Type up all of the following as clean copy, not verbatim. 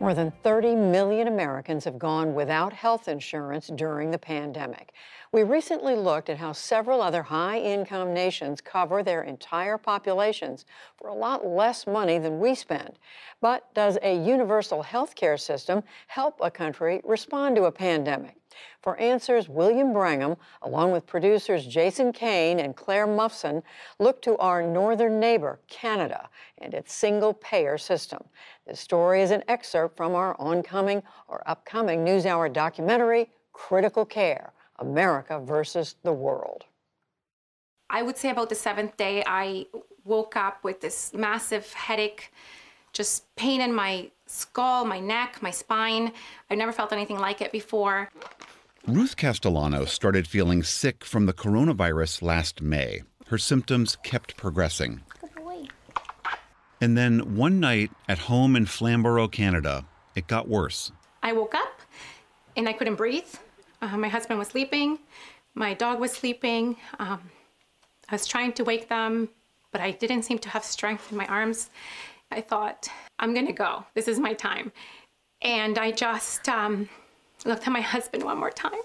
More than 30 million Americans have gone without health insurance during the pandemic. We recently looked at how several other high-income nations cover their entire populations for a lot less money than we spend. But does a universal health care system help a country respond to a pandemic? For answers, William Brangham, along with producers Jason Kane and Claire Muffson, looked to our northern neighbor, Canada, and its single-payer system. This story is an excerpt from our upcoming NewsHour documentary, Critical Care: America versus the World. I would say about the 7th day, I woke up with this massive headache, just pain in my skull, my neck, my spine. I've never felt anything like it before. Ruth Castellano started feeling sick from the coronavirus last May. Her symptoms kept progressing. Good boy. And then one night at home in Flamborough, Canada, it got worse. I woke up and I couldn't breathe. My husband was sleeping. My dog was sleeping. I was trying to wake them, but I didn't seem to have strength in my arms. I thought, I'm gonna go. This is my time. And I just looked at my husband one more time.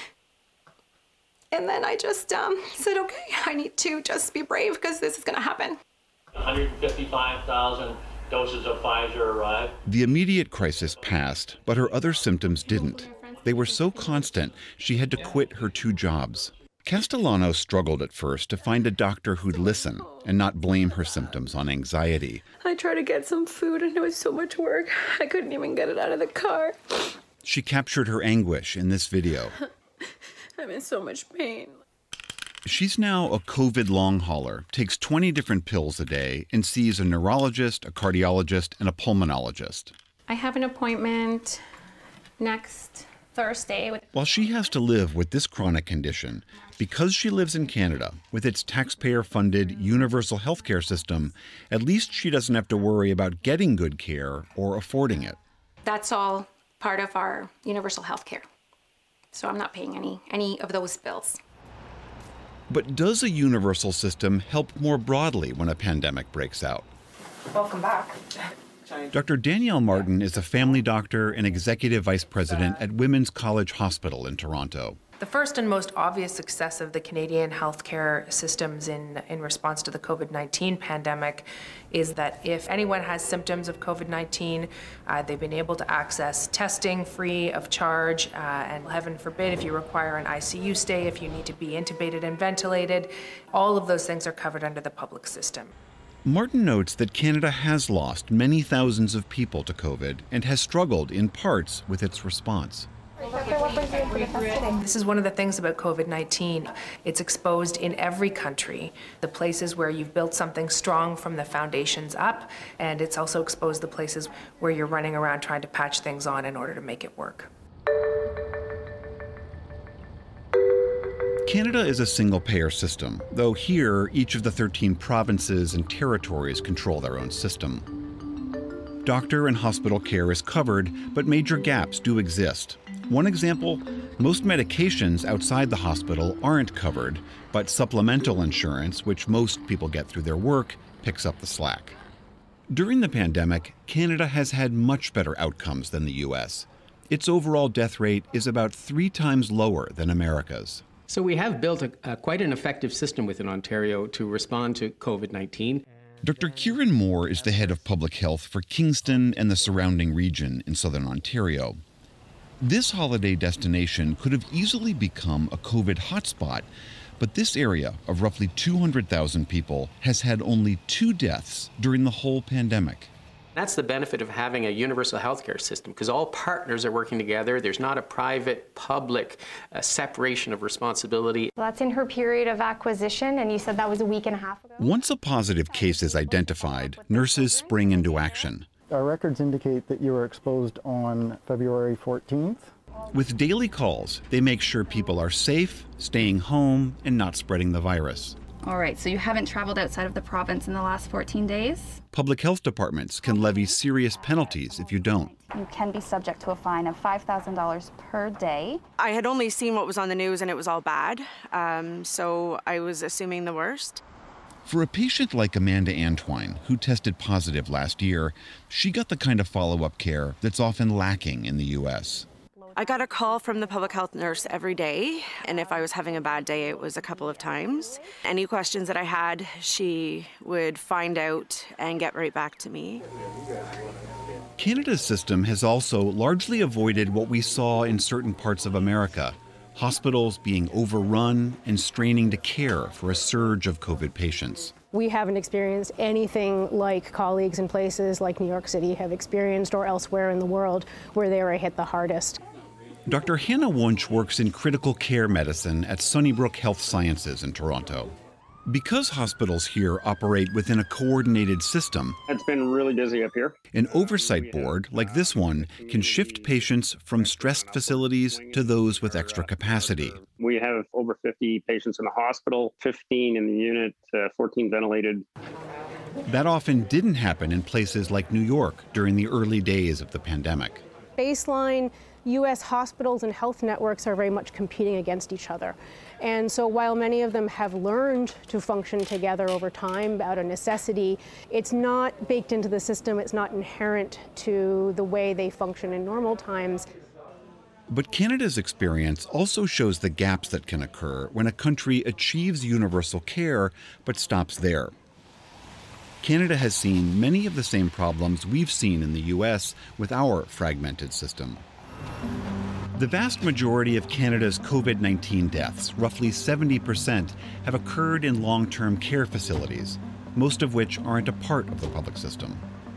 And then I just said, okay, I need to just be brave because this is gonna happen. 155,000 doses of Pfizer arrived. The immediate crisis passed, but her other symptoms didn't. They were so constant, she had to quit her 2 jobs. Castellano struggled at first to find a doctor who'd listen and not blame her symptoms on anxiety. I tried to get some food and it was so much work. I couldn't even get it out of the car. She captured her anguish in this video. I'm in so much pain. She's now a COVID long hauler, takes 20 different pills a day, and sees a neurologist, a cardiologist, and a pulmonologist. I have an appointment next Thursday. While she has to live with this chronic condition, because she lives in Canada, with its taxpayer-funded universal healthcare system, at least she doesn't have to worry about getting good care or affording it. That's all part of our universal health care. So I'm not paying any of those bills. But does a universal system help more broadly when a pandemic breaks out? Welcome back. Dr. Danielle Martin is a family doctor and executive vice president at Women's College Hospital in Toronto. The first and most obvious success of the Canadian healthcare systems in response to the COVID-19 pandemic is that if anyone has symptoms of COVID-19, they've been able to access testing free of charge, and heaven forbid if you require an ICU stay, if you need to be intubated and ventilated, all of those things are covered under the public system. Martin notes that Canada has lost many thousands of people to COVID and has struggled in parts with its response. This is one of the things about COVID-19. It's exposed in every country, the places where you've built something strong from the foundations up, and it's also exposed the places where you're running around trying to patch things on in order to make it work. Canada is a single-payer system, though here each of the 13 provinces and territories control their own system. Doctor and hospital care is covered, but major gaps do exist. One example, most medications outside the hospital aren't covered, but supplemental insurance, which most people get through their work, picks up the slack. During the pandemic, Canada has had much better outcomes than the U.S. Its overall death rate is about 3 times lower than America's. So we have built quite an effective system within Ontario to respond to COVID-19. Dr. Kieran Moore is the head of public health for Kingston and the surrounding region in southern Ontario. This holiday destination could have easily become a COVID hotspot, but this area of roughly 200,000 people has had only 2 deaths during the whole pandemic. That's the benefit of having a universal healthcare system, because all partners are working together. There's not a private-public separation of responsibility. Well, that's in her period of acquisition, and you said that was a week and a half ago? Once a positive case is identified, nurses spring into action. Our records indicate that you were exposed on February 14th. With daily calls, they make sure people are safe, staying home, and not spreading the virus. All right, so you haven't traveled outside of the province in the last 14 days? Public health departments can levy serious penalties if you don't. You can be subject to a fine of $5,000 per day. I had only seen what was on the news and it was all bad, so I was assuming the worst. For a patient like Amanda Antwine, who tested positive last year, she got the kind of follow-up care that's often lacking in the U.S. I got a call from the public health nurse every day, and if I was having a bad day, it was a couple of times. Any questions that I had, she would find out and get right back to me. Canada's system has also largely avoided what we saw in certain parts of America, hospitals being overrun and straining to care for a surge of COVID patients. We haven't experienced anything like colleagues in places like New York City have experienced or elsewhere in the world where they were hit the hardest. Dr. Hannah Wunsch works in critical care medicine at Sunnybrook Health Sciences in Toronto. Because hospitals here operate within a coordinated system, it's been really busy up here. An oversight board like this one can shift patients from stressed facilities to those with extra capacity. We have over 50 patients in the hospital, 15 in the unit, 14 ventilated. That often didn't happen in places like New York during the early days of the pandemic. Baseline U.S. hospitals and health networks are very much competing against each other. And so while many of them have learned to function together over time out of necessity, it's not baked into the system, it's not inherent to the way they function in normal times. But Canada's experience also shows the gaps that can occur when a country achieves universal care but stops there. Canada has seen many of the same problems we've seen in the U.S. with our fragmented system. The vast majority of Canada's COVID-19 deaths, roughly 70%, have occurred in long-term care facilities, most of which aren't a part of the public system.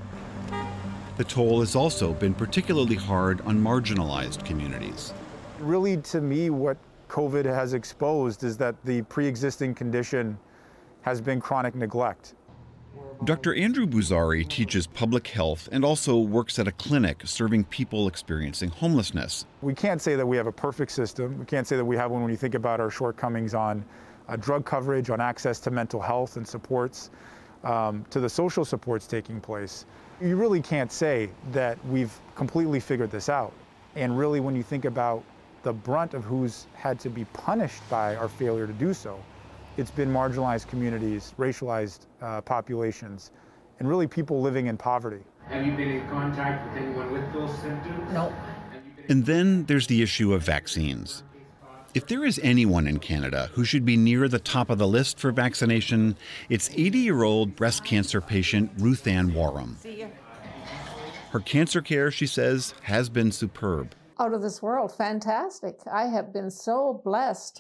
The toll has also been particularly hard on marginalized communities. Really, to me, what COVID has exposed is that the pre-existing condition has been chronic neglect. Dr. Andrew Buzari teaches public health and also works at a clinic serving people experiencing homelessness. We can't say that we have a perfect system. We can't say that we have one when you think about our shortcomings on drug coverage, on access to mental health and supports, to the social supports taking place. You really can't say that we've completely figured this out. And really, when you think about the brunt of who's had to be punished by our failure to do so, it's been marginalized communities, racialized populations, and really people living in poverty. Have you been in contact with anyone with those symptoms? No. And then there's the issue of vaccines. If there is anyone in Canada who should be near the top of the list for vaccination, it's 80-year-old breast cancer patient Ruth Ann Warham. Her cancer care, she says, has been superb. Out of this world, fantastic. I have been so blessed.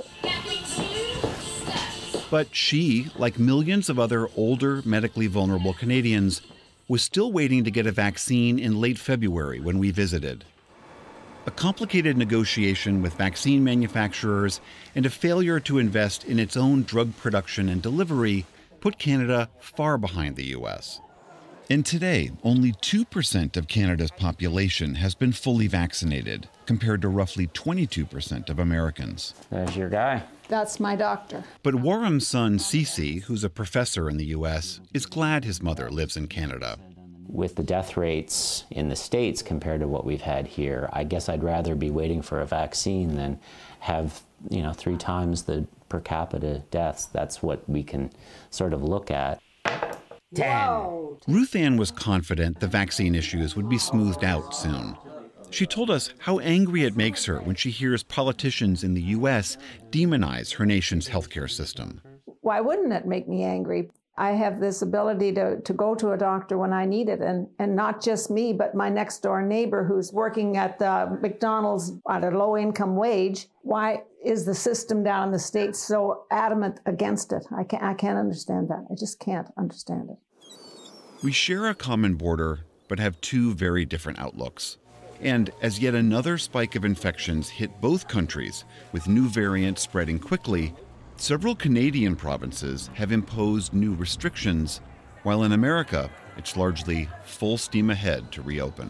But she, like millions of other older, medically vulnerable Canadians, was still waiting to get a vaccine in late February when we visited. A complicated negotiation with vaccine manufacturers and a failure to invest in its own drug production and delivery put Canada far behind the U.S. And today, only 2% of Canada's population has been fully vaccinated, compared to roughly 22% of Americans. There's your guy. That's my doctor. But Warham's son, Cece, who's a professor in the U.S., is glad his mother lives in Canada. With the death rates in the States compared to what we've had here, I guess I'd rather be waiting for a vaccine than have, 3 times the per capita deaths. That's what we can sort of look at. 10. Ruth Ann was confident the vaccine issues would be smoothed out soon. She told us how angry it makes her when she hears politicians in the U.S. demonize her nation's healthcare system. Why wouldn't it make me angry? I have this ability to go to a doctor when I need it, and not just me, but my next door neighbor who's working at the McDonald's at a low income wage. Why is the system down in the States so adamant against it? I can't understand that. I just can't understand it. We share a common border, but have 2 very different outlooks. And as yet another spike of infections hit both countries, with new variants spreading quickly, several Canadian provinces have imposed new restrictions, while in America, it's largely full steam ahead to reopen.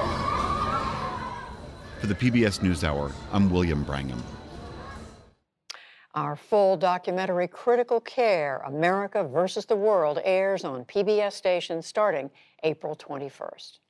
For the PBS NewsHour, I'm William Brangham. Our full documentary, Critical Care, America versus the World, airs on PBS stations starting April 21st.